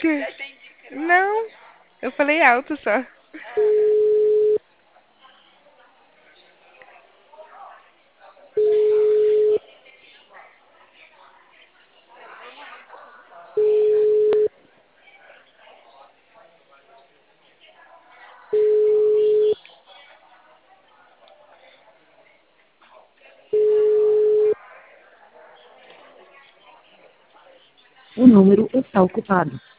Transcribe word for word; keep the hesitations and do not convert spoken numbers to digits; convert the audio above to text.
Já entendi que era alto. Não, eu falei alto só. O número está ocupado.